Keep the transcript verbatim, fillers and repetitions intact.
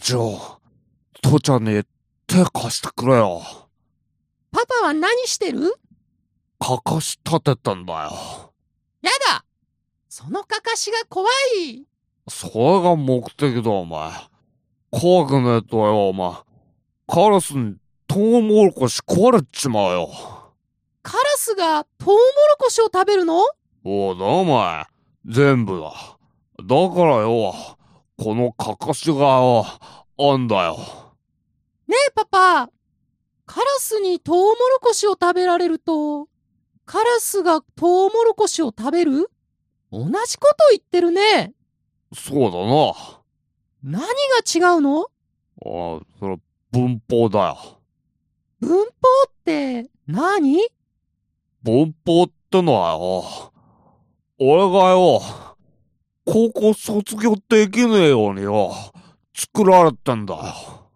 ちよ、父ちゃんに手貸してくれよ。 パパは何してる？ かかし立ててんだよ。 やだ！そのかかしが怖い。 それが目的だ、お前。怖くねえとよ、お前。カラスにトウモロコシ食われちまうよ。 カラスがトウモロコシを食べるの？ おうだ、お前。全部だ。だからよ、このかかしがよ、あんだよ。 ねえパパ、カラスにトウモロコシを食べられると、カラスがトウモロコシを食べる？同じこと言ってるね。 そうだな。 何が違うの？ ああ、それ文法だよ。 文法って何？ 文法ってのはよ、俺がよ、高校卒業できねえようによ、作られてんだよ。